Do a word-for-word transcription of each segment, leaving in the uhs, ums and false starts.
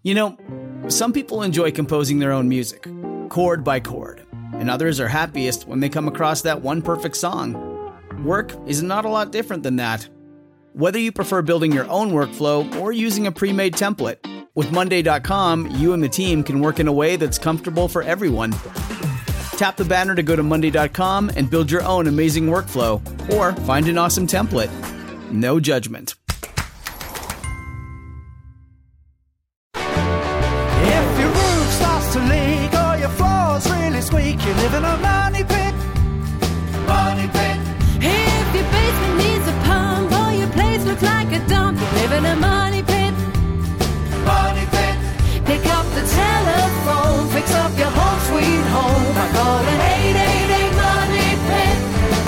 You know, some people enjoy composing their own music, chord by chord, and others are happiest when they come across that one perfect song. Work is not a lot different than that. Whether you prefer building your own workflow or using a pre-made template, with Monday dot com, you and the team can work in a way that's comfortable for everyone. Tap the banner to go to Monday dot com and build your own amazing workflow, or find an awesome template. No judgment. If your roof starts to leak or your floor's really squeak, you live in a money pit. Money pit. If your basement needs a pump or your place looks like a dump, you live in a money pit. Money pit. Pick up the telephone, fix up your home sweet home by calling eight eight eight money pit.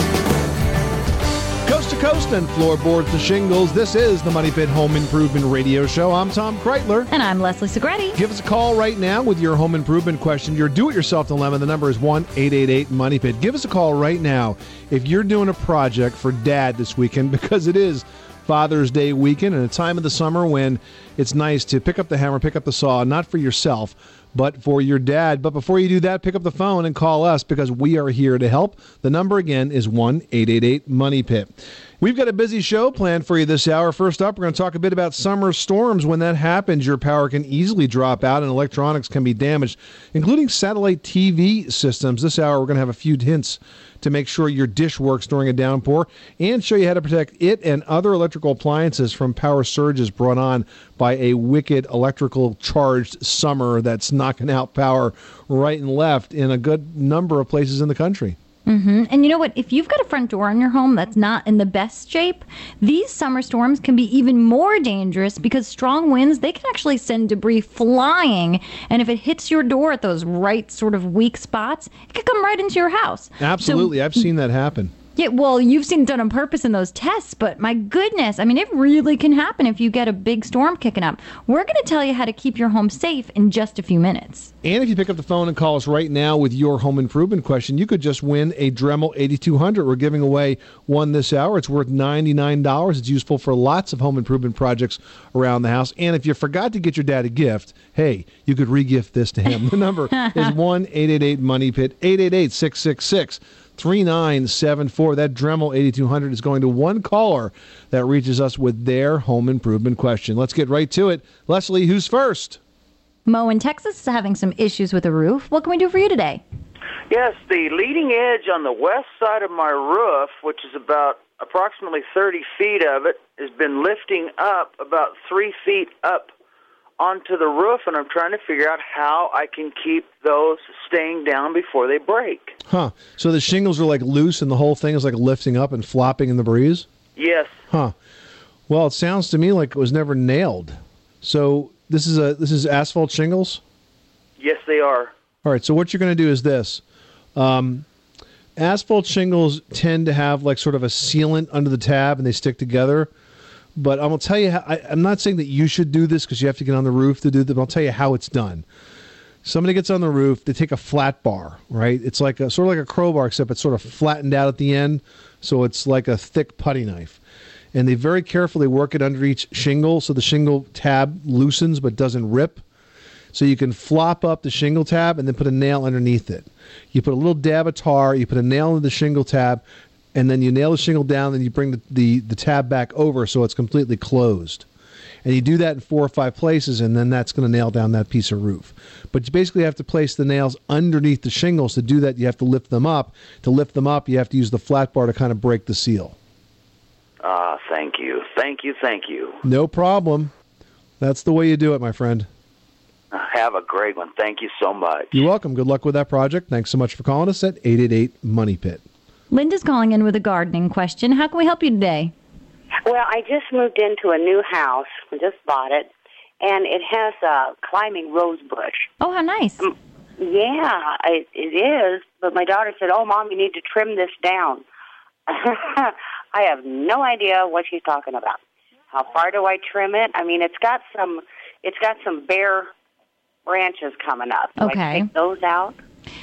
Coast to coast and floorboards to shingles, this is the Money Pit Home Improvement Radio Show. I'm Tom Kreitler. And I'm Leslie Segretti. Give us a call right now with your home improvement question, your do-it-yourself dilemma. The number is one eight eight eight money pit. Give us a call right now if you're doing a project for Dad this weekend, because it is Father's Day weekend and a time of the summer when it's nice to pick up the hammer, pick up the saw, not for yourself, but for your dad. But before you do that, pick up the phone and call us, because we are here to help. The number again is one eight eight eight money pit. We've got a busy show planned for you this hour. First up, we're going to talk a bit about summer storms. When that happens, your power can easily drop out and electronics can be damaged, including satellite T V systems. This hour, we're going to have a few hints to make sure your dish works during a downpour and show you how to protect it and other electrical appliances from power surges brought on by a wicked electrical charged summer that's knocking out power right and left in a good number of places in the country. Mm-hmm. And you know what? If you've got a front door in your home that's not in the best shape, these summer storms can be even more dangerous, because strong winds, they can actually send debris flying. And if it hits your door at those right sort of weak spots, it could come right into your house. Absolutely. So, I've seen that happen. Yeah, well, you've seen it done on purpose in those tests, but my goodness, I mean, it really can happen if you get a big storm kicking up. We're going to tell you how to keep your home safe in just a few minutes. And if you pick up the phone and call us right now with your home improvement question, you could just win a Dremel eighty-two hundred. We're giving away one this hour. It's worth ninety-nine dollars. It's useful for lots of home improvement projects around the house. And if you forgot to get your dad a gift, hey, you could re-gift this to him. The number is one eight eight eight money pit, eight eight eight, six six six, three nine seven four. That Dremel eighty-two hundred is going to one caller that reaches us with their home improvement question. Let's get right to it. Leslie, who's first? Mo in Texas is having some issues with the roof. What can we do for you today? Yes, the leading edge on the west side of my roof, which is about approximately thirty feet of it, has been lifting up about three feet up onto the roof, and I'm trying to figure out how I can keep those staying down before they break. Huh. So the shingles are like loose and the whole thing is like lifting up and flopping in the breeze? Yes. Huh. Well, it sounds to me like it was never nailed. So this is a this is asphalt shingles? Yes, they are. All right, so what you're going to do is this. Um, asphalt shingles tend to have like sort of a sealant under the tab and they stick together. But I'm going to tell you, how, I, I'm not saying that you should do this because you have to get on the roof to do that, but I'll tell you how it's done. Somebody gets on the roof, they take a flat bar, right? It's like a, sort of like a crowbar, except it's sort of flattened out at the end, so it's like a thick putty knife. And they very carefully work it under each shingle so the shingle tab loosens but doesn't rip. So you can flop up the shingle tab and then put a nail underneath it. You put a little dab of tar, you put a nail into the shingle tab, and then you nail the shingle down, then you bring the, the, the tab back over so it's completely closed. And you do that in four or five places, and then that's going to nail down that piece of roof. But you basically have to place the nails underneath the shingles. To do that, you have to lift them up. To lift them up, you have to use the flat bar to kind of break the seal. Ah, thank you. Thank you, thank you. No problem. That's the way you do it, my friend. Have a great one. Thank you so much. You're welcome. Good luck with that project. Thanks so much for calling us at eight eight eight money pit. Linda's calling in with a gardening question. How can we help you today? Well, I just moved into a new house. I just bought it, and it has a climbing rose bush. Oh, how nice. Um, yeah, it, it is, but my daughter said, oh, Mom, you need to trim this down. I have no idea what she's talking about. How far do I trim it? I mean, it's got some, it's got some bare branches coming up. Do okay. I take those out?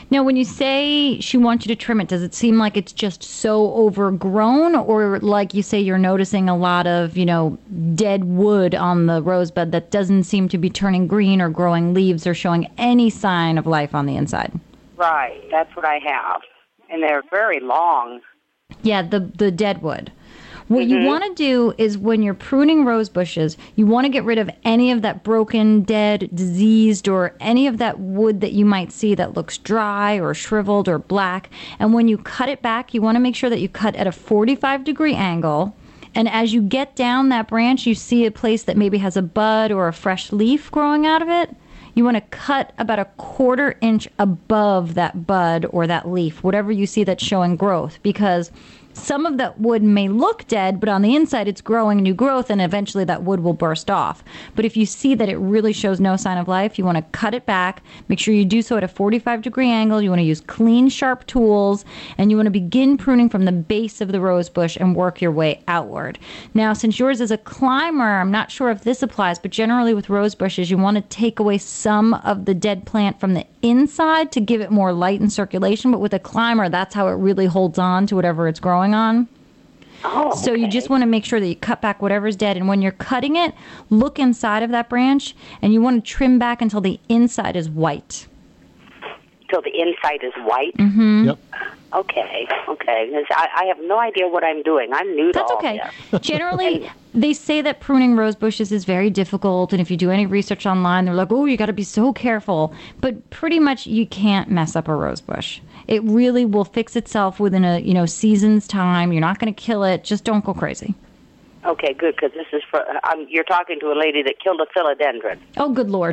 Now, when you say she wants you to trim it, does it seem like it's just so overgrown, or like you say you're noticing a lot of, you know, dead wood on the rosebud that doesn't seem to be turning green or growing leaves or showing any sign of life on the inside? Right, that's what I have. And they're very long. Yeah, the the dead wood. What mm-hmm. you want to do is when you're pruning rose bushes, you want to get rid of any of that broken, dead, diseased, or any of that wood that you might see that looks dry or shriveled or black. And when you cut it back, you want to make sure that you cut at a forty-five degree angle. And as you get down that branch, you see a place that maybe has a bud or a fresh leaf growing out of it. You want to cut about a quarter inch above that bud or that leaf, whatever you see that's showing growth, because some of that wood may look dead, but on the inside it's growing new growth, and eventually that wood will burst off. But if you see that it really shows no sign of life, you want to cut it back. Make sure you do so at a forty-five degree angle. You want to use clean, sharp tools, and you want to begin pruning from the base of the rose bush and work your way outward. Now, since yours is a climber, I'm not sure if this applies, but generally with rose bushes, you want to take away some of the dead plant from the inside to give it more light and circulation. But with a climber, that's how it really holds on to whatever it's growing on. Oh, so okay. you just want to make sure that you cut back whatever's dead. And when you're cutting it, look inside of that branch, and you want to trim back until the inside is white. Till the inside is white? Mm-hmm. Yep. Okay, okay. 'Cause I, I have no idea what I'm doing. I'm new to That's all okay. this. Generally, they say that pruning rose bushes is very difficult, and if you do any research online, they're like, oh, you got to be so careful. But pretty much you can't mess up a rose bush. It really will fix itself within a, you know, season's time. You're not going to kill it. Just don't go crazy. Okay, good, because this is for, um, you're talking to a lady that killed a philodendron. Oh, good Lord.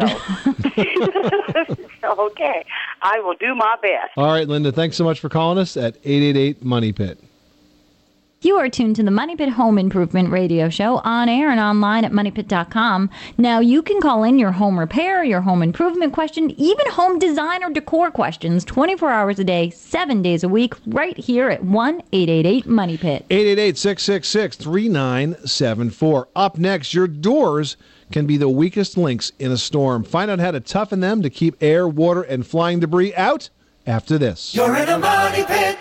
So, okay, I will do my best. All right, Linda, thanks so much for calling us at eight eight eight Money Pit. You are tuned to the Money Pit Home Improvement Radio Show on air and online at money pit dot com. Now, you can call in your home repair, your home improvement question, even home design or decor questions twenty-four hours a day, seven days a week, right here at one eight eight eight Money Pit. eight eight eight, six six six, three nine seven four. Up next, your doors can be the weakest links in a storm. Find out how to toughen them to keep air, water, and flying debris out after this. You're in a money pit.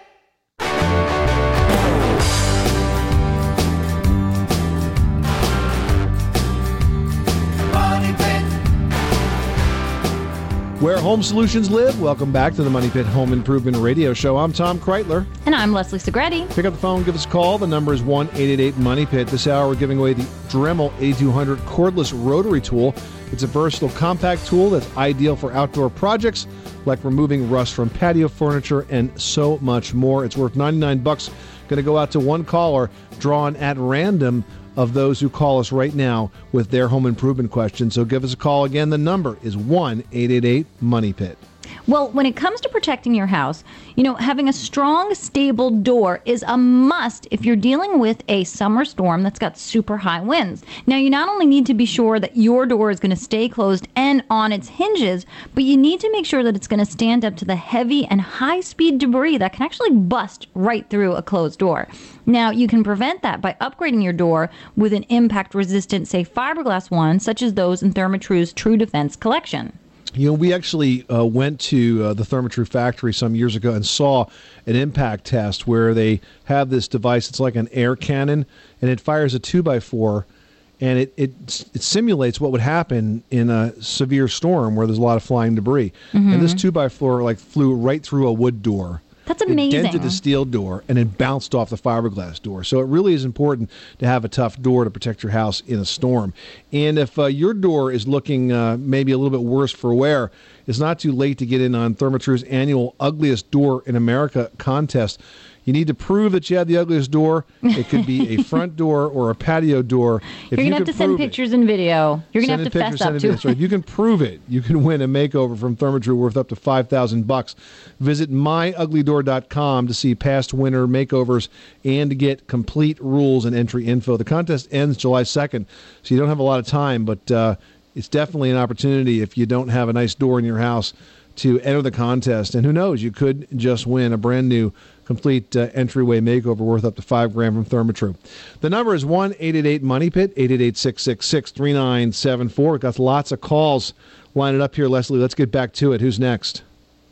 Where home solutions live, welcome back to the Money Pit Home Improvement Radio Show. I'm Tom Kreitler. And I'm Leslie Segretti. Pick up the phone, give us a call. The number is one eight eight eight Money Pit. This hour we're giving away the Dremel eighty-two hundred cordless rotary tool. It's a versatile compact tool that's ideal for outdoor projects like removing rust from patio furniture and so much more. It's worth ninety-nine bucks. Going to go out to one caller drawn at random of those who call us right now with their home improvement questions. So give us a call again. The number is one eight eight eight Money Pit. Well, when it comes to protecting your house, you know, having a strong, stable door is a must if you're dealing with a summer storm that's got super high winds. Now, you not only need to be sure that your door is going to stay closed and on its hinges, but you need to make sure that it's going to stand up to the heavy and high-speed debris that can actually bust right through a closed door. Now, you can prevent that by upgrading your door with an impact-resistant, say, fiberglass one, such as those in Therma-Tru's True Defense collection. You know, we actually uh, went to uh, the Therma-Tru factory some years ago and saw an impact test where they have this device. It's like an air cannon, and it fires a two by four, and it, it it simulates what would happen in a severe storm where there's a lot of flying debris. Mm-hmm. And this two by four like flew right through a wood door. That's amazing. It dented the steel door and it bounced off the fiberglass door. So it really is important to have a tough door to protect your house in a storm. And if uh, your door is looking uh, maybe a little bit worse for wear, it's not too late to get in on Therma-Tru's annual Ugliest Door in America contest. You need to prove that you had the ugliest door. It could be a front door or a patio door. If You're going to have to send pictures and video. You're going to have to fess up to it. If you can prove it, you can win a makeover from Therma-Tru worth up to five thousand bucks. Visit my ugly door dot com to see past winner makeovers and to get complete rules and entry info. The contest ends July second, so you don't have a lot of time, but uh, it's definitely an opportunity if you don't have a nice door in your house to enter the contest. And who knows, you could just win a brand new complete uh, entryway makeover worth up to five grand from Therma-Tru. The number is one eight eight eight Money Pit, eight eight eight, six six six, three nine seven four. We've got lots of calls lining up here, Leslie. Let's get back to it. Who's next?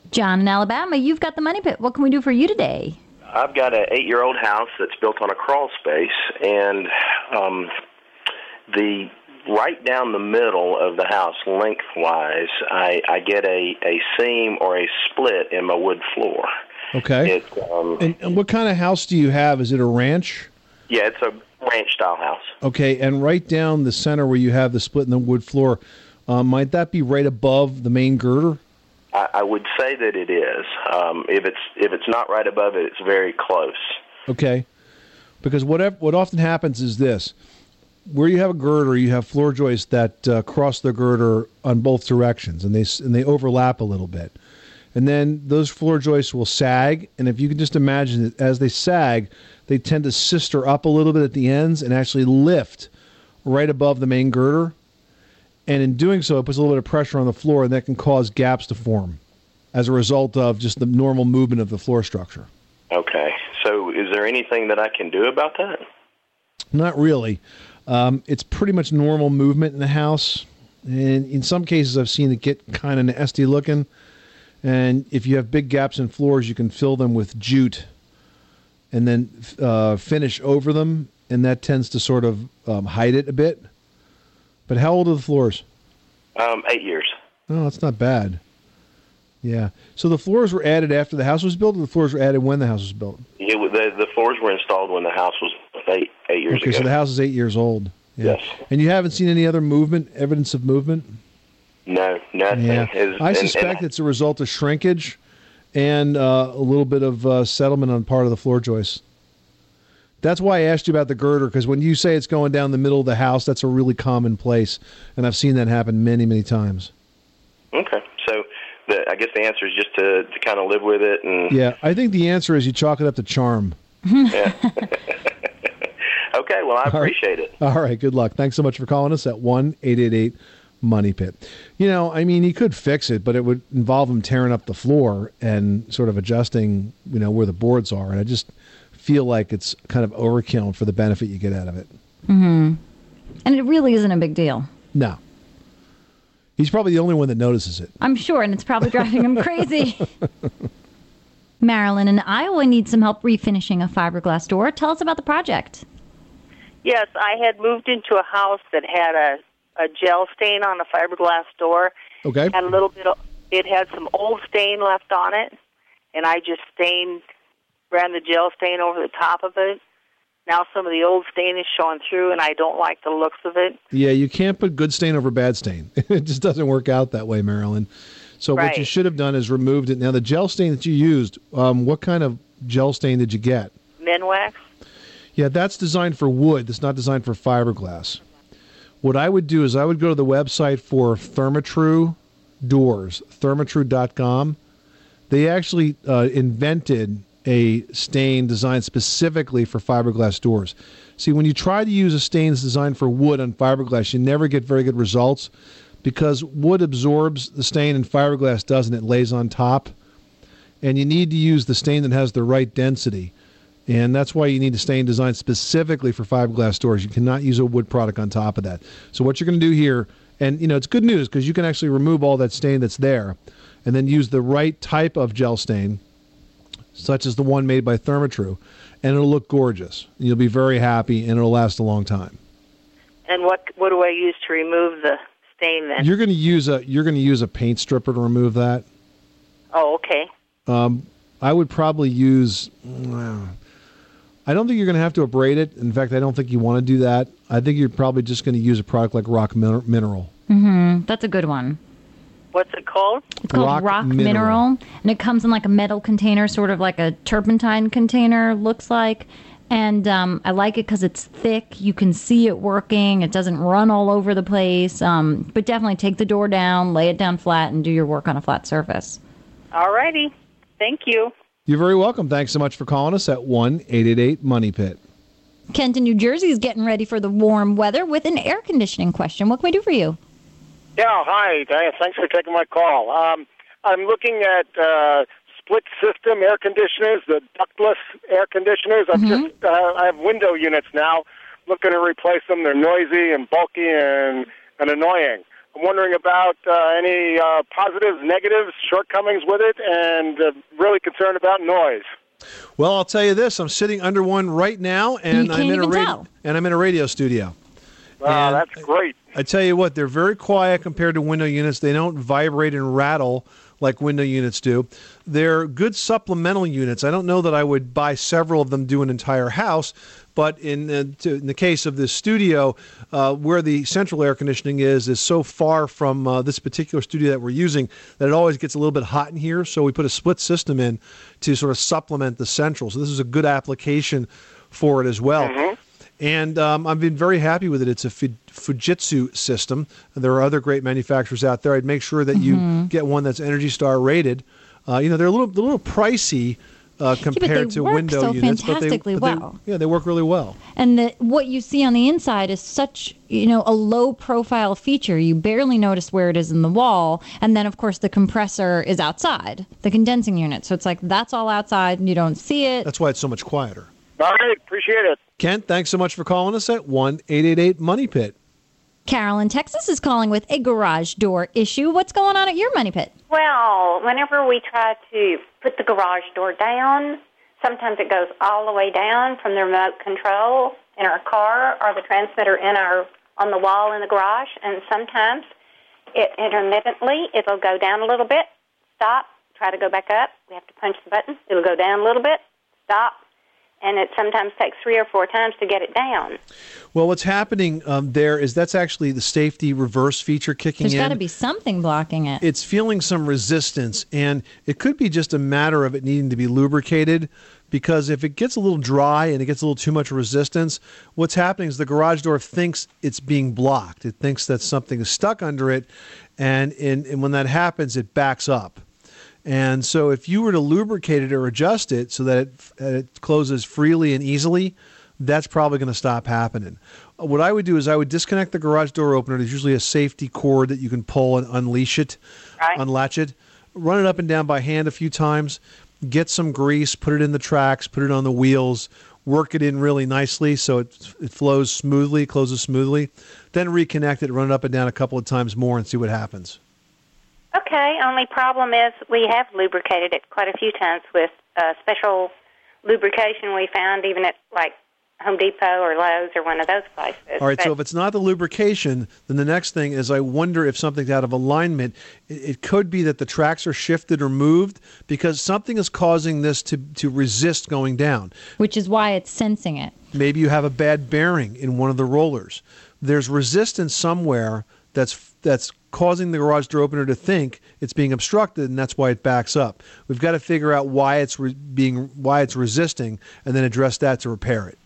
John in Alabama, you've got the Money Pit. What can we do for you today? I've got an eight-year-old house that's built on a crawl space, and um, the right down the middle of the house, lengthwise, I, I get a, a seam or a split in my wood floor. Okay. It, um, and, and what kind of house do you have? Is it a ranch? Yeah, it's a ranch-style house. Okay, and right down the center where you have the split in the wood floor, um, might that be right above the main girder? I, I would say that it is. Um, if it's if it's not right above it, it's very close. Okay, because what what often happens is this: where you have a girder, you have floor joists that uh, cross the girder on both directions, and they and they overlap a little bit, and then those floor joists will sag. And if you can just imagine it, as they sag, they tend to sister up a little bit at the ends and actually lift right above the main girder. And in doing so, it puts a little bit of pressure on the floor, and that can cause gaps to form as a result of just the normal movement of the floor structure. Okay. So is there anything that I can do about that? Not really. Um, it's pretty much normal movement in the house. And in some cases, I've seen it get kind of nasty looking. And if you have big gaps in floors, you can fill them with jute and then uh, finish over them, and that tends to sort of um, hide it a bit. But how old are the floors? Um, eight years. Oh, that's not bad. Yeah. So the floors were added after the house was built, or the floors were added when the house was built? Yeah, the, the floors were installed when the house was eight, eight years okay, ago. so the house is eight years old. Yeah. Yes. And you haven't seen any other movement, evidence of movement? No, nothing. Yeah. Is, I and, suspect and, it's a result of shrinkage and uh, a little bit of uh, settlement on part of the floor joists. That's why I asked you about the girder, because when you say it's going down the middle of the house, that's a really common place, and I've seen that happen many, many times. Okay, so the, I guess the answer is just to, to kind of live with it. And yeah, I think the answer is you chalk it up to charm. Yeah. Okay, well, I appreciate it. All right, good luck. Thanks so much for calling us at one eight eight eight Money Pit. You know, I mean, he could fix it, but it would involve him tearing up the floor and sort of adjusting, you know, where the boards are, and I just feel like it's kind of overkill for the benefit you get out of it. Mm-hmm. And it really isn't a big deal. No. He's probably the only one that notices it. I'm sure, and it's probably driving him crazy. Marilyn in Iowa needs some help refinishing a fiberglass door. Tell us about the project. Yes, I had moved into a house that had a, a gel stain on the fiberglass door. Okay. And a little bit of, it had some old stain left on it, and I just stained ran the gel stain over the top of it. Now some of the old stain is showing through, and I don't like the looks of it. Yeah, you can't put good stain over bad stain. It just doesn't work out that way, Marilyn. So right. what you should have done is removed it. Now, the gel stain that you used, um, what kind of gel stain did you get? Minwax. Yeah, that's designed for wood. That's not designed for fiberglass. What I would do is I would go to the website for Therma-Tru doors, therma-tru dot com. They actually uh, invented a stain designed specifically for fiberglass doors. See, when you try to use a stain that's designed for wood on fiberglass, you never get very good results because wood absorbs the stain and fiberglass doesn't. It lays on top. And you need to use the stain that has the right density. And that's why you need a stain designed specifically for fiberglass doors. You cannot use a wood product on top of that. So what you're going to do here, and you know, it's good news because you can actually remove all that stain that's there and then use the right type of gel stain, such as the one made by Therma-Tru, and it'll look gorgeous. You'll be very happy, and it'll last a long time. And what what do I use to remove the stain then? You're going to use a you're going to use a paint stripper to remove that. Oh, okay. Um, I would probably use. Uh, I don't think you're going to have to abrade it. In fact, I don't think you want to do that. I think you're probably just going to use a product like Rock Min- Mineral. Mm-hmm. That's a good one. What's it called? It's called Rock Rock, Mineral. Mineral, and it comes in like a metal container, sort of like a turpentine container, looks like. And um, I like it because it's thick. You can see it working. It doesn't run all over the place. Um, but definitely take the door down, lay it down flat, and do your work on a flat surface. All righty. Thank you. You're very welcome. Thanks so much for calling us at one eight eight eight Money Pit. Kent in New Jersey is getting ready for the warm weather with an air conditioning question. What can we do for you? Yeah, hi, Diane. Thanks for taking my call. Um, I'm looking at uh, split system air conditioners, the ductless air conditioners. I've Mm-hmm. just uh, I have window units now. Looking to replace them. They're noisy and bulky and, and annoying. I'm wondering about uh, any uh, positives, negatives, shortcomings with it, and uh, really concerned about noise. Well, I'll tell you this: I'm sitting under one right now, and You I'm can't in a even radio, tell. and I'm in a radio studio. Wow, And that's great. I tell you what, they're very quiet compared to window units. They don't vibrate and rattle like window units do. They're good supplemental units. I don't know that I would buy several of them, do an entire house, but in, uh, to, in the case of this studio, uh, where the central air conditioning is, is so far from uh, this particular studio that we're using that it always gets a little bit hot in here. So we put a split system in to sort of supplement the central. So this is a good application for it as well. Mm-hmm. And um, I've been very happy with it. It's a Fu- Fujitsu system. And there are other great manufacturers out there. I'd make sure that Mm-hmm. you get one that's Energy Star rated. Uh, you know, they're a little, a little pricey uh, compared they to work window so units, fantastically but they, but well. they, yeah, they work really well. And the, what you see on the inside is such, you know, a low profile feature. You barely notice where it is in the wall. And then, of course, the compressor is outside, the condensing unit. So it's like that's all outside and you don't see it. That's why it's so much quieter. All right, appreciate it. Kent, thanks so much for calling us at one eight eight eight money pit. Carol in Texas is calling with a garage door issue. What's going on at your money pit? Well, whenever we try to put the garage door down, sometimes it goes all the way down from the remote control in our car or the transmitter in our on the wall in the garage, and sometimes it intermittently it'll go down a little bit, stop, try to go back up. We have to punch the button. It'll go down a little bit, stop. And it sometimes takes three or four times to get it down. Well, what's happening um, there is that's actually the safety reverse feature kicking There's in. got to be something blocking it. It's feeling some resistance, and it could be just a matter of it needing to be lubricated, because if it gets a little dry and it gets a little too much resistance, what's happening is the garage door thinks it's being blocked. It thinks that something is stuck under it, and, and, and when that happens, it backs up. And so if you were to lubricate it or adjust it so that it, that it closes freely and easily, that's probably going to stop happening. What I would do is I would disconnect the garage door opener. There's usually a safety cord that you can pull and unleash it, Right. unlatch it. Run it up and down by hand a few times. Get some grease, put it in the tracks, put it on the wheels, work it in really nicely so it, it flows smoothly, closes smoothly. Then reconnect it, run it up and down a couple of times more and see what happens. Okay, only problem is we have lubricated it quite a few times with uh, special lubrication we found even at like Home Depot or Lowe's or one of those places. All right, But- so if it's not the lubrication, then the next thing is I wonder if something's out of alignment. It, it could be that the tracks are shifted or moved because something is causing this to, to resist going down. Which is why it's sensing it. Maybe you have a bad bearing in one of the rollers. There's resistance somewhere that's that's causing the garage door opener to think it's being obstructed, and that's why it backs up. We've got to figure out why it's re- being why it's resisting, and then address that to repair it.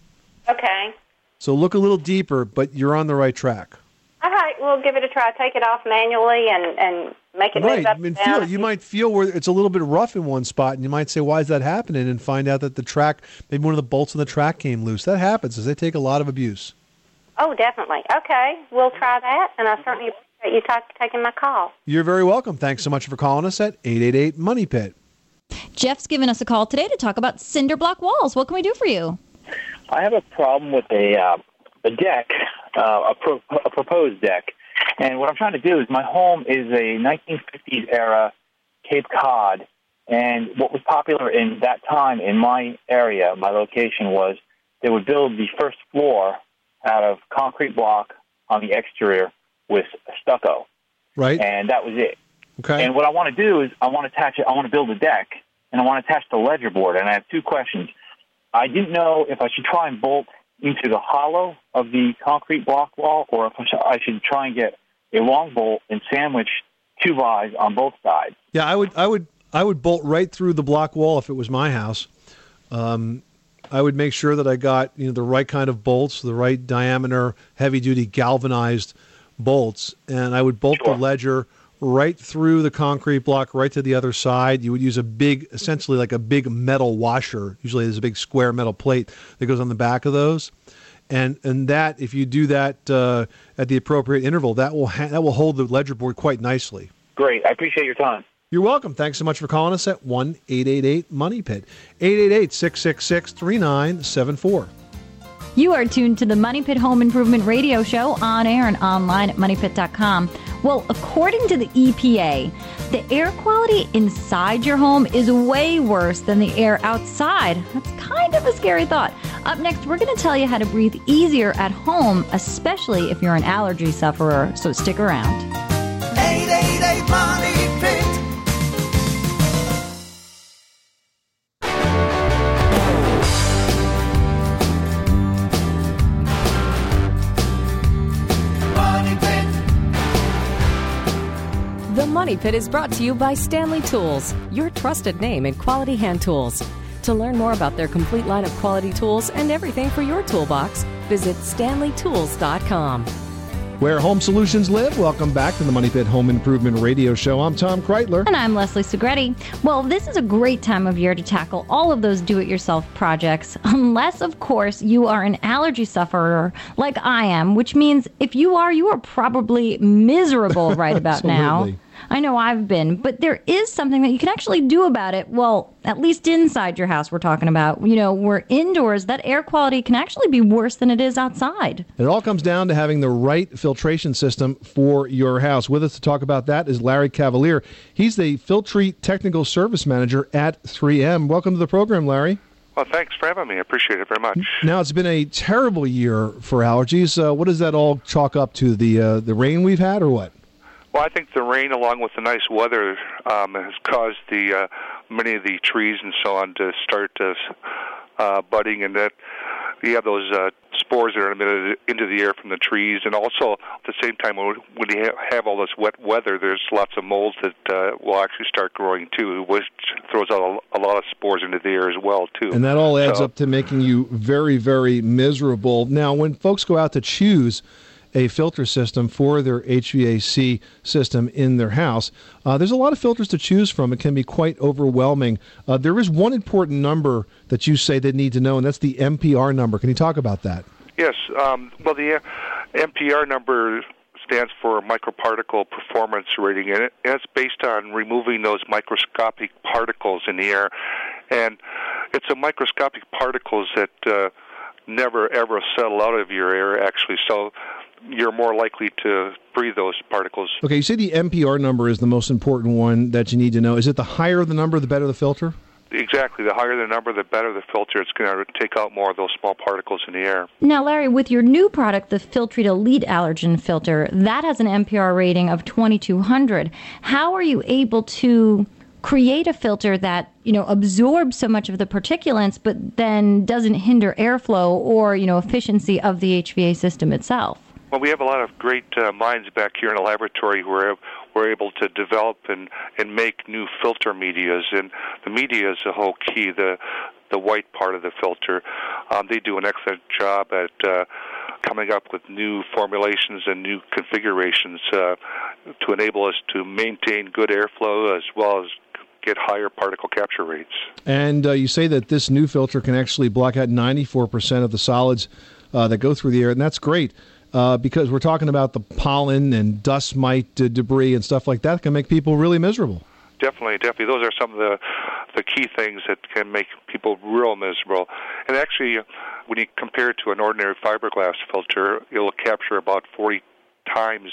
Okay. So look a little deeper, but you're on the right track. All right, we'll give it a try. Take it off manually and, and make it Right. move up I mean, and down. feel, you might feel where it's a little bit rough in one spot, and you might say, why is that happening? And find out that the track, maybe one of the bolts in the track came loose. That happens, as they take a lot of abuse. Oh, definitely. Okay, we'll try that, and I certainly appreciate you talk, taking my call. You're very welcome. Thanks so much for calling us at eight eight eight money pit. Jeff's given us a call today to talk about cinder block walls. What can we do for you? I have a problem with a uh, a deck, uh, a, pro- a proposed deck, and what I'm trying to do is my home is a nineteen fifties era Cape Cod, and what was popular in that time in my area, my location, was they would build the first floor out of concrete block on the exterior with stucco, right? And that was it. Okay. And what I want to do is I want to attach it. I want to build a deck, and I want to attach the ledger board. And I have two questions. I didn't know if I should try and bolt into the hollow of the concrete block wall, or if I should try and get a long bolt and sandwich two buys on both sides. Yeah, I would, I would, I would bolt right through the block wall if it was my house. Um, I would make sure that I got you know the right kind of bolts, the right diameter, heavy-duty galvanized bolts, and I would bolt Sure. the ledger right through the concrete block, right to the other side. You would use a big, essentially like a big metal washer. Usually there's a big square metal plate that goes on the back of those. And and that, if you do that uh, at the appropriate interval, that will ha- that will hold the ledger board quite nicely. Great. I appreciate your time. You're welcome. Thanks so much for calling us at one eight eight eight money pit. eight eight eight, six six six, three nine seven four. You are tuned to the Money Pit Home Improvement Radio Show on air and online at money pit dot com. Well, according to the E P A, the air quality inside your home is way worse than the air outside. That's kind of a scary thought. Up next, we're going to tell you how to breathe easier at home, especially if you're an allergy sufferer, so stick around. eight eight eight Money Pit. The Money Pit is brought to you by Stanley Tools, your trusted name in quality hand tools. To learn more about their complete line of quality tools and everything for your toolbox, visit stanley tools dot com. Where home solutions live, welcome back to the Money Pit Home Improvement Radio Show. I'm Tom Kreitler. And I'm Leslie Segretti. Well, this is a great time of year to tackle all of those do-it-yourself projects, unless, of course, you are an allergy sufferer like I am, which means if you are, you are probably miserable right about now. I know I've been, but there is something that you can actually do about it. Well, at least inside your house we're talking about. You know, we're indoors. That air quality can actually be worse than it is outside. It all comes down to having the right filtration system for your house. With us to talk about that is Larry Cavalier. He's the Filtrete Technical Service Manager at three M. Welcome to the program, Larry. Well, thanks for having me. I appreciate it very much. Now, it's been a terrible year for allergies. Uh, what does that all chalk up to? The, uh, the rain we've had or what? Well, I think the rain, along with the nice weather, um, has caused the uh, many of the trees and so on to start uh, uh, budding, and that you have those uh, spores that are emitted into the air from the trees. And also, at the same time, when you have all this wet weather, there's lots of molds that uh, will actually start growing too, which throws out a, a lot of spores into the air as well too. And that all adds so, up to making you very, very miserable. Now, when folks go out to choose a filter system for their H V A C system in their house, Uh, there's a lot of filters to choose from. It can be quite overwhelming. Uh, there is one important number that you say they need to know, and that's the M P R number. Can you talk about that? Yes. Um, well, the uh, M P R number stands for microparticle performance rating, and it, it's based on removing those microscopic particles in the air. And it's a microscopic particles that uh, never, ever settle out of your air, actually. So you're more likely to breathe those particles. Okay, you say the M P R number is the most important one that you need to know. Is it the higher the number, the better the filter? Exactly. The higher the number, the better the filter. It's going to take out more of those small particles in the air. Now, Larry, with your new product, the Filtrete Elite Allergen Filter, that has an M P R rating of twenty-two hundred. How are you able to create a filter that, you know, absorbs so much of the particulates, but then doesn't hinder airflow or, you know, efficiency of the H V A system itself? Well, we have a lot of great uh, minds back here in the laboratory who are we're able to develop and, and make new filter medias, and the media is the whole key, the the white part of the filter. Um, they do an excellent job at uh, coming up with new formulations and new configurations uh, to enable us to maintain good airflow as well as get higher particle capture rates. And uh, you say that this new filter can actually block out ninety-four percent of the solids uh, that go through the air, and that's great. Uh, because we're talking about the pollen and dust mite uh, debris and stuff like that, that can make people really miserable. Definitely, definitely. Those are some of the the key things that can make people real miserable. And actually, when you compare it to an ordinary fiberglass filter, it'll capture about forty times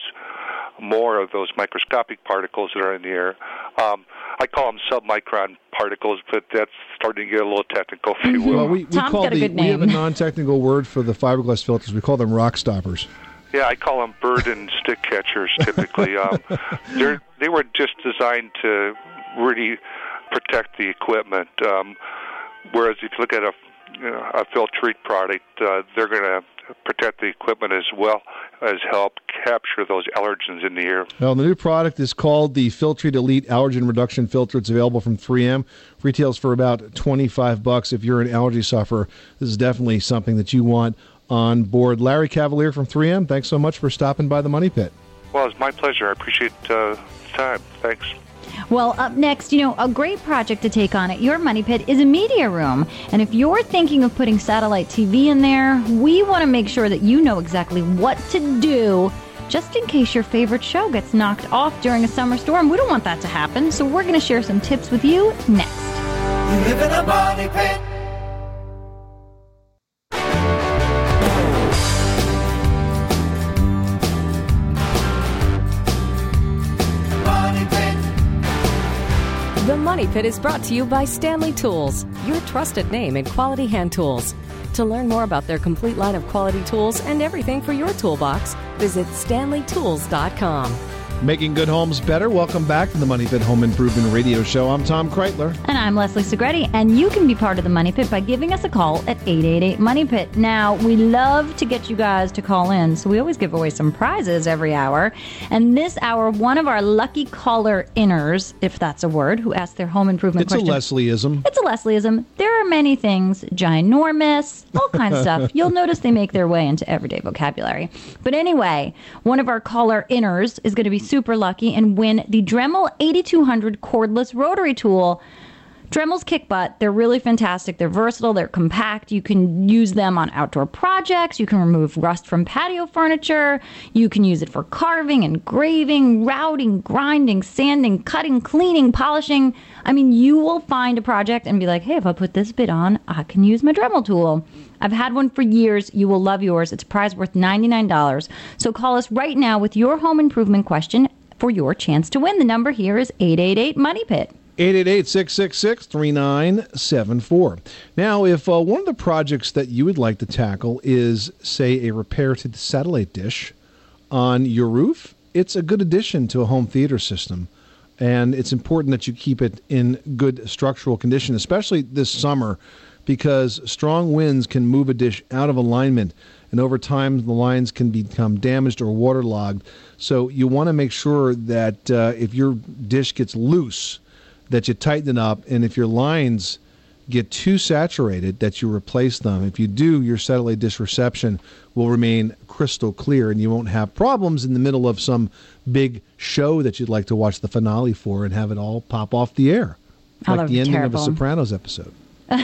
more of those microscopic particles that are in the air. Um, I call them submicron particles, but that's starting to get a little technical, if you will. Well, we, we, call the, we have a non-technical word for the fiberglass filters. We call them rock stoppers. Yeah, I call them bird and stick catchers, typically. Um, they're, they were just designed to really protect the equipment, um, whereas if you look at a, you know, a Filtrete product, uh, they're going to protect the equipment as well as help capture those allergens in the air. Well, the new product is called the Filtrete Elite Allergen Reduction Filter. It's available from three M. Retails for about twenty-five bucks. If you're an allergy sufferer, this is definitely something that you want on board. Larry Cavalier from three M, thanks so much for stopping by the Money Pit. Well, it's my pleasure. I appreciate uh, the time. Thanks. Well, up next, you know, a great project to take on at your Money Pit is a media room. And if you're thinking of putting satellite T V in there, we want to make sure that you know exactly what to do just in case your favorite show gets knocked off during a summer storm. We don't want that to happen, so we're going to share some tips with you next. You live in a Money Pit. The Money Pit is brought to you by Stanley Tools, your trusted name in quality hand tools. To learn more about their complete line of quality tools and everything for your toolbox, visit stanley tools dot com. Making good homes better. Welcome back to the Money Pit Home Improvement Radio Show. I'm Tom Kreitler. And I'm Leslie Segretti, and you can be part of the Money Pit by giving us a call at eight eight eight, MONEY PIT. Now, we love to get you guys to call in, so we always give away some prizes every hour. And this hour, one of our lucky caller-inners, if that's a word, who asked their home improvement It's question. a Leslieism. It's a Leslieism. There are many things, ginormous, all kinds of stuff. You'll notice they make their way into everyday vocabulary. But anyway, one of our caller-inners is going to be super lucky and win the Dremel eighty-two hundred cordless rotary tool. Dremels kick butt. They're really fantastic. They're versatile. They're compact. You can use them on outdoor projects. You can remove rust from patio furniture. You can use it for carving, engraving, routing, grinding, sanding, cutting, cleaning, polishing. I mean, you will find a project and be like, hey, if I put this bit on, I can use my Dremel tool. I've had one for years. You will love yours. It's a prize worth ninety-nine dollars. So call us right now with your home improvement question for your chance to win. The number here is eight eight eight, MONEY PIT. eight eight eight, six six six, three nine seven four. Now, if uh, one of the projects that you would like to tackle is, say, a repair to the satellite dish on your roof, it's a good addition to a home theater system. And it's important that you keep it in good structural condition, especially this summer, because strong winds can move a dish out of alignment, and over time the lines can become damaged or waterlogged. So you want to make sure that uh, if your dish gets loose, that you tighten it up, and if your lines get too saturated, that you replace them. If you do, your satellite dish reception will remain crystal clear, and you won't have problems in the middle of some big show that you'd like to watch the finale for and have it all pop off the air, Oh, like that would the be ending terrible. of a Sopranos episode.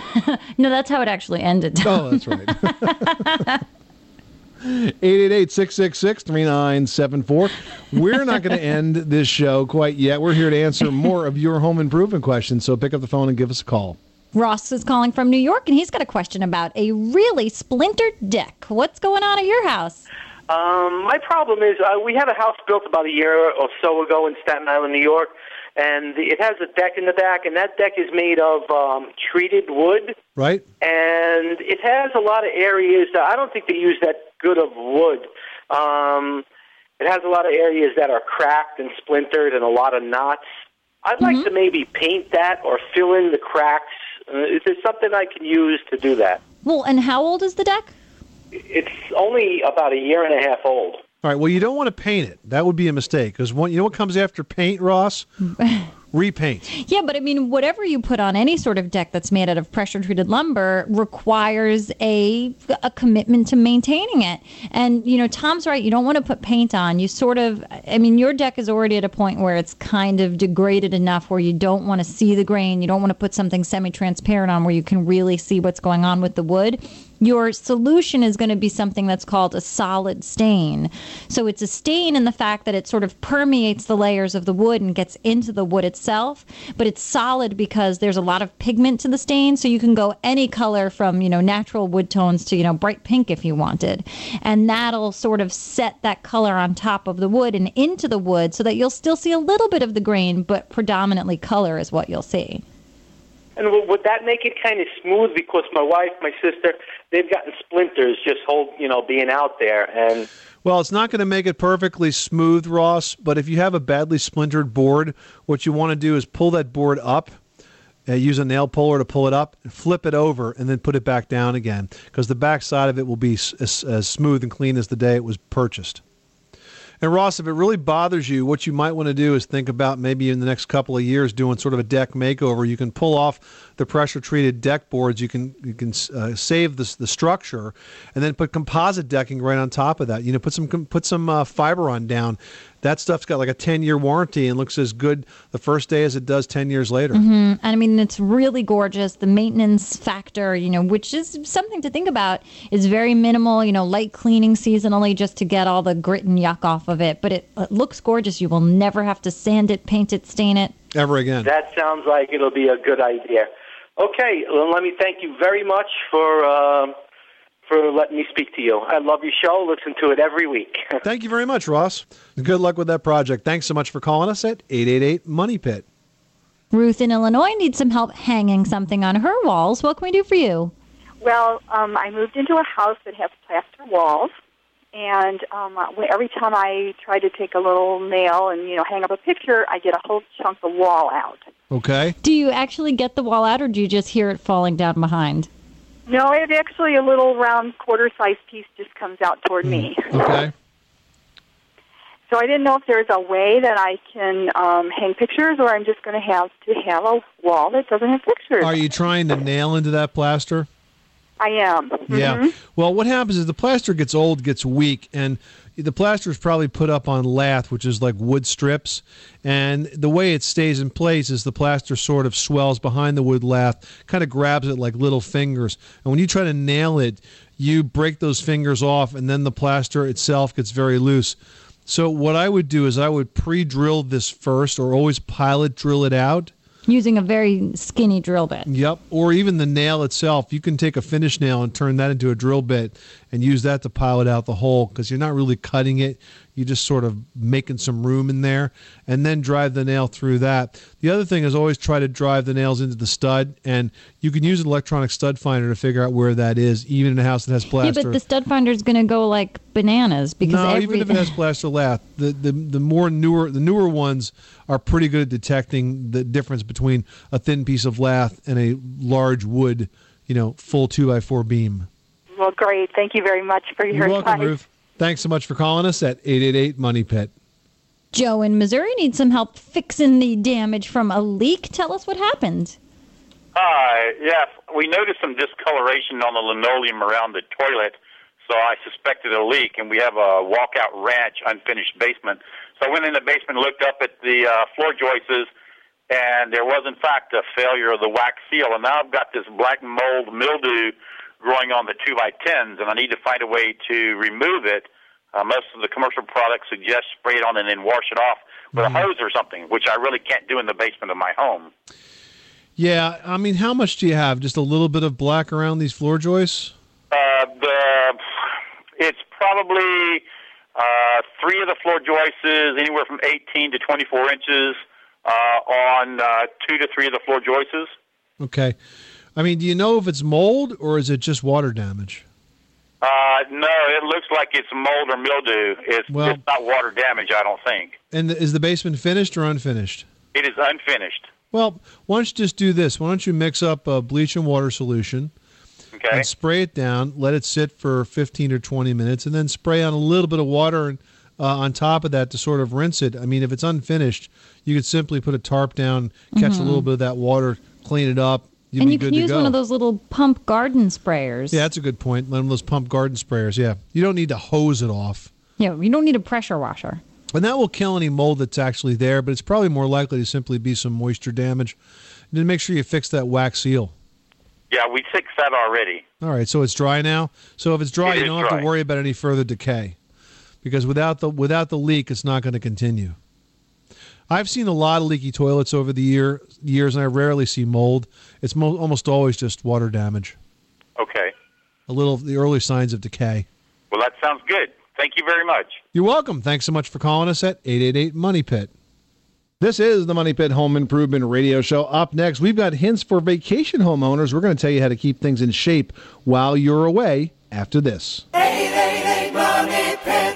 No, that's how it actually ended, Tom. Oh, that's right. eight eight eight, six six six, three nine seven four. We're not going to end this show quite yet. We're here to answer more of your home improvement questions, so pick up the phone and give us a call. Ross is calling from New York, and he's got a question about a really splintered deck. What's going on at your house? Um, my problem is uh, we had a house built about a year or so ago in Staten Island, New York, and it has a deck in the back, and that deck is made of um, treated wood, Right? and it has a lot of areas that I don't think they use that good of wood. Um, it has a lot of areas that are cracked and splintered and a lot of knots. I'd like to maybe paint that or fill in the cracks. Uh, is there something I can use to do that? Well, and how old is the deck? It's only about a year and a half old. All right, well, you don't want to paint it. That would be a mistake, because you know what comes after paint, Ross? Repaint. Yeah, but I mean, whatever you put on any sort of deck that's made out of pressure-treated lumber requires a a commitment to maintaining it. And, you know, Tom's right. You don't want to put paint on. You sort of, I mean, your deck is already at a point where it's kind of degraded enough where you don't want to see the grain. You don't want to put something semi-transparent on where you can really see what's going on with the wood. Your solution is going to be something that's called a solid stain. So it's a stain in the fact that it sort of permeates the layers of the wood and gets into the wood itself, but it's solid because there's a lot of pigment to the stain, so you can go any color from, you know, natural wood tones to, you know, bright pink if you wanted. And that'll sort of set that color on top of the wood and into the wood so that you'll still see a little bit of the grain, but predominantly color is what you'll see. And w- would that make it kind of smooth? Because my wife, my sister, they've gotten splinters just hold, you know, being out there. And Well, it's not going to make it perfectly smooth, Ross, but if you have a badly splintered board, what you want to do is pull that board up, uh, use a nail puller to pull it up, and flip it over, and then put it back down again, because the back side of it will be s- as, as smooth and clean as the day it was purchased. And Ross, if it really bothers you, what you might want to do is think about maybe in the next couple of years doing sort of a deck makeover. You can pull off the pressure-treated deck boards. You can you can uh, save the the structure, and then put composite decking right on top of that. You know, put some put some uh, fiber on down. That stuff's got like a ten-year warranty and looks as good the first day as it does ten years later. Mm-hmm. And I mean, it's really gorgeous. The maintenance factor, you know, which is something to think about, is very minimal. You know, light cleaning seasonally just to get all the grit and yuck off of it. But it, it looks gorgeous. You will never have to sand it, paint it, stain it. Ever again. that sounds like it'll be a good idea. Okay, well, let me thank you very much for uh, for letting me speak to you. I love your show. Listen to it every week. Thank you very much, Ross. Good luck with that project. Thanks so much for calling us at eight eight eight, MONEY PIT. Ruth in Illinois needs some help hanging something on her walls. What can we do for you? Well, um, I moved into a house that has plaster walls, and um, every time I try to take a little nail and, you know, hang up a picture, I get a whole chunk of wall out. Okay. Do you actually get the wall out, or do you just hear it falling down behind? No, it actually, a little round quarter-sized piece just comes out toward mm. me. Okay. So I didn't know if there's a way that I can um, hang pictures, or I'm just going to have to have a wall that doesn't have pictures. Are you trying to nail into that plaster? I am. Yeah. Mm-hmm. Well, what happens is the plaster gets old, gets weak, and the plaster is probably put up on lath, which is like wood strips. And the way it stays in place is the plaster sort of swells behind the wood lath, kind of grabs it like little fingers. And when you try to nail it, you break those fingers off, and then the plaster itself gets very loose. So what I would do is I would pre-drill this first, or always pilot drill it out. Using a very skinny drill bit. Yep, or even the nail itself. You can take a finish nail and turn that into a drill bit and use that to pilot out the hole, because you're not really cutting it. You're just sort of making some room in there, and then drive the nail through that. The other thing is always try to drive the nails into the stud, and you can use an electronic stud finder to figure out where that is, even in a house that has plaster. Yeah, but the stud finder is going to go like bananas because no, every... even if it has plaster lath, the, the the more newer the newer ones are pretty good at detecting the difference between a thin piece of lath and a large wood, you know, full two by four beam. Well, great. Thank you very much for your You're welcome, advice. Ruth. Thanks so much for calling us at eight eight eight money pit. Joe in Missouri needs some help fixing the damage from a leak. Tell us what happened. Hi. Yes, we noticed some discoloration on the linoleum around the toilet, so I suspected a leak, and we have a walkout ranch unfinished basement. So I went in the basement and looked up at the uh, floor joists, and there was, in fact, a failure of the wax seal. And now I've got this black mold mildew growing on the two by tens, and I need to find a way to remove it. Uh, most of the commercial products suggest spray it on and then wash it off with mm-hmm. a hose or something, which I really can't do in the basement of my home. Yeah, I mean, how much do you have? Just a little bit of black around these floor joists? Uh, the it's probably uh, three of the floor joists, anywhere from eighteen to twenty-four inches uh, on uh, two to three of the floor joists. Okay. I mean, do you know if it's mold or is it just water damage? Uh, no, it looks like it's mold or mildew. It's, well, it's not water damage, I don't think. And is the basement finished or unfinished? It is unfinished. Well, why don't you just do this? Why don't you mix up a bleach and water solution okay. and spray it down, let it sit for fifteen or twenty minutes, and then spray on a little bit of water and, uh, on top of that to sort of rinse it. I mean, if it's unfinished, you could simply put a tarp down, catch mm-hmm. a little bit of that water, clean it up. You'd and be you good can use to go. one of those little pump garden sprayers. Yeah, that's a good point. One of those pump garden sprayers, yeah. You don't need to hose it off. Yeah, you don't need a pressure washer. And that will kill any mold that's actually there, but it's probably more likely to simply be some moisture damage. And then make sure you fix that wax seal. Yeah, we fixed that already. All right, so it's dry now? So if it's dry, it you don't dry. have to worry about any further decay. Because without the without the leak, it's not going to continue. I've seen a lot of leaky toilets over the year years, and I rarely see mold. It's mo- almost always just water damage. Okay. A little, the early signs of decay. Well, that sounds good. Thank you very much. You're welcome. Thanks so much for calling us at eight eight eight money pit. This is the Money Pit Home Improvement Radio Show. Up next, we've got hints for vacation homeowners. We're going to tell you how to keep things in shape while you're away after this. eight eight eight money pit.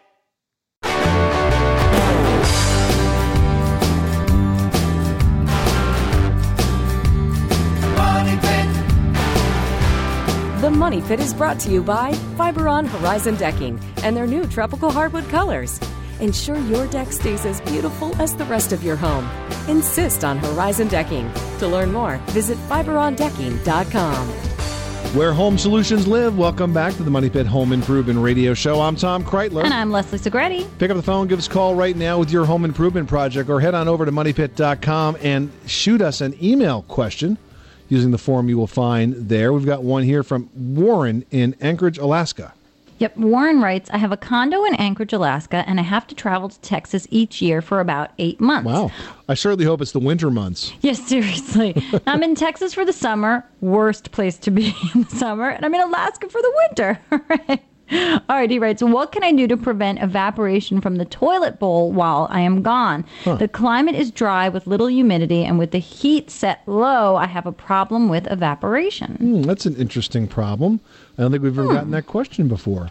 The Money Pit is brought to you by Fiberon Horizon Decking and their new tropical hardwood colors. Ensure your deck stays as beautiful as the rest of your home. Insist on Horizon Decking. To learn more, visit fiberon decking dot com. Where home solutions live, welcome back to the Money Pit Home Improvement Radio Show. I'm Tom Kreitler. And I'm Leslie Segretti. Pick up the phone, give us a call right now with your home improvement project, or head on over to money pit dot com and shoot us an email question using the form you will find there. We've got one here from Warren in Anchorage, Alaska. Yep, Warren writes, I have a condo in Anchorage, Alaska, and I have to travel to Texas each year for about eight months. Wow. I certainly hope it's the winter months. Yes, seriously. I'm in Texas for the summer, worst place to be in the summer, and I'm in Alaska for the winter. All right, he writes, what can I do to prevent evaporation from the toilet bowl while I am gone? Huh. The climate is dry with little humidity, and with the heat set low, I have a problem with evaporation. Hmm, that's an interesting problem. I don't think we've ever Hmm. gotten that question before.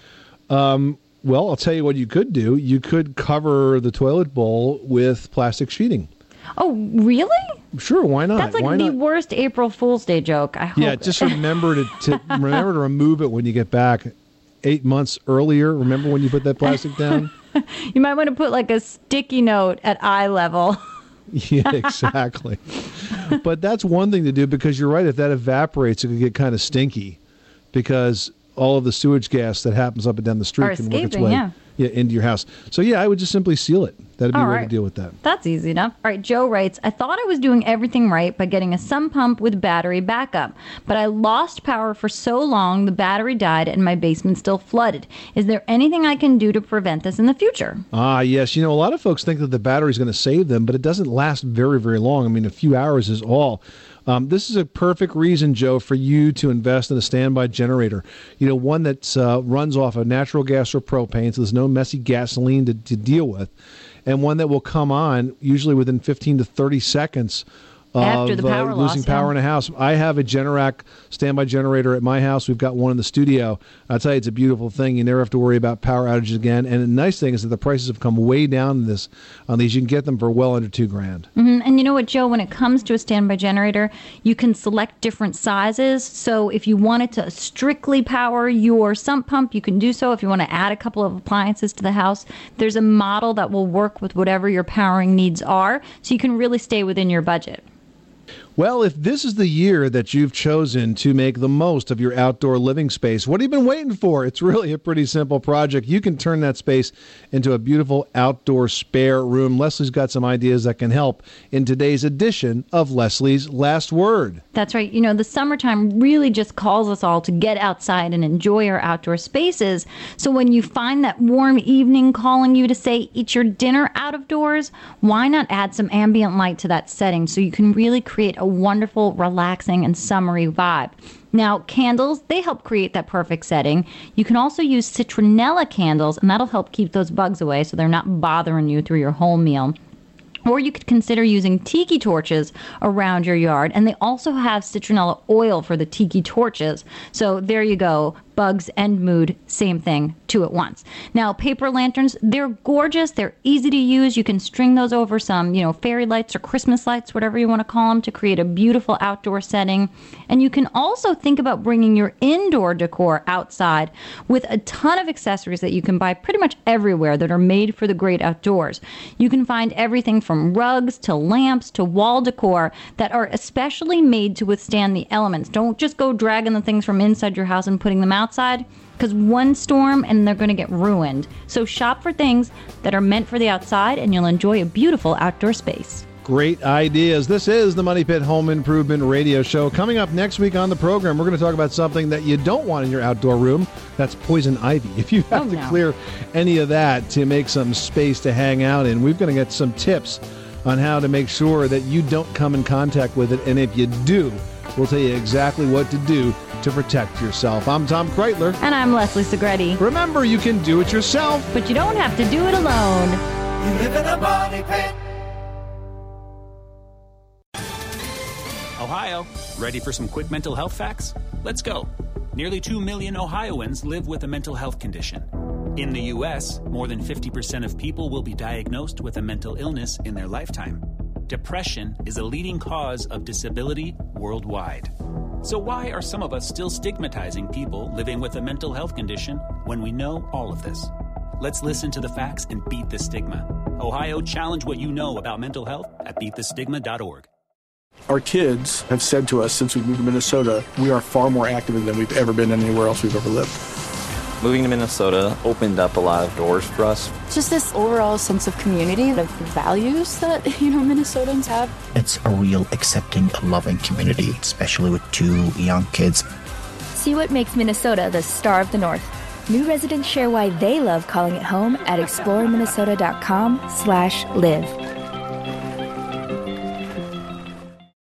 Um, well, I'll tell you what you could do. You could cover the toilet bowl with plastic sheeting. Oh, really? Sure, why not? That's like why the not? worst April Fool's Day joke. I hope. Yeah, just remember to, to remember to remove it when you get back. Eight months earlier, remember when you put that plastic down? You might want to put like a sticky note at eye level. Yeah, exactly. But that's one thing to do, because you're right. If that evaporates, it could get kind of stinky, because all of the sewage gas that happens up and down the street Are can work its escaping, way yeah. Yeah, into your house. So yeah, I would just simply seal it. That'd be All a way to right. deal with that. That's easy enough. All right, Joe writes, I thought I was doing everything right by getting a sump pump with battery backup, but I lost power for so long the battery died and my basement still flooded. Is there anything I can do to prevent this in the future? Ah, yes. You know, a lot of folks think that the battery's going to save them, but it doesn't last very, very long. I mean, a few hours is all. Um, this is a perfect reason, Joe, for you to invest in a standby generator. You know, one that uh, runs off of natural gas or propane, so there's no messy gasoline to, to deal with, and one that will come on usually within fifteen to thirty seconds of After the power uh, loss, losing power yeah. in a house. I have a Generac standby generator at my house. We've got one in the studio. I'll tell you, it's a beautiful thing. You never have to worry about power outages again. And the nice thing is that the prices have come way down in this, on these. You can get them for well under two grand. hmm And you know what, Joe, when it comes to a standby generator, you can select different sizes. So if you wanted to strictly power your sump pump, you can do so. If you want to add a couple of appliances to the house, there's a model that will work with whatever your powering needs are. So you can really stay within your budget. Well, if this is the year that you've chosen to make the most of your outdoor living space, what have you been waiting for? It's really a pretty simple project. You can turn that space into a beautiful outdoor spare room. Leslie's got some ideas that can help in today's edition of Leslie's Last Word. That's right. You know, the summertime really just calls us all to get outside and enjoy our outdoor spaces. So when you find that warm evening calling you to say, eat your dinner out of doors, why not add some ambient light to that setting so you can really create a wonderful, relaxing, and summery vibe. Now, candles, they help create that perfect setting. You can also use citronella candles, and that'll help keep those bugs away so they're not bothering you through your whole meal. Or you could consider using tiki torches around your yard, and they also have citronella oil for the tiki torches. So there you go. Bugs and mood, same thing, two at once. Now, paper lanterns, they're gorgeous. They're easy to use. You can string those over some, you know, fairy lights or Christmas lights, whatever you want to call them, to create a beautiful outdoor setting. And you can also think about bringing your indoor decor outside with a ton of accessories that you can buy pretty much everywhere that are made for the great outdoors. You can find everything from rugs to lamps to wall decor that are especially made to withstand the elements. Don't just go dragging the things from inside your house and putting them out. Outside, because one storm and they're going to get ruined. So shop for things that are meant for the outside and you'll enjoy a beautiful outdoor space. Great ideas. This is the Money Pit Home Improvement Radio Show. Coming up next week on the program, we're going to talk about something that you don't want in your outdoor room. That's poison ivy. If you have Oh, to no. clear any of that to make some space to hang out in, we're going to get some tips on how to make sure that you don't come in contact with it. And if you do, we'll tell you exactly what to do to protect yourself. I'm Tom Kreitler. And I'm Leslie Segretti. Remember, you can do it yourself, but you don't have to do it alone. You live in a money pit. Ohio, ready for some quick mental health facts? Let's go. Nearly two million Ohioans live with a mental health condition. In the U S, more than fifty percent of people will be diagnosed with a mental illness in their lifetime. Depression is a leading cause of disability worldwide. So why are some of us still stigmatizing people living with a mental health condition when we know all of this? Let's listen to the facts and beat the stigma. Ohio, challenge what you know about mental health at beat the stigma dot org. Our kids have said to us since we moved to Minnesota, we are far more active than we've ever been anywhere else we've ever lived. Moving to Minnesota opened up a lot of doors for us. Just this overall sense of community, of values that, you know, Minnesotans have. It's a real accepting, loving community, especially with two young kids. See what makes Minnesota the star of the North. New residents share why they love calling it home at explore minnesota dot com slash live.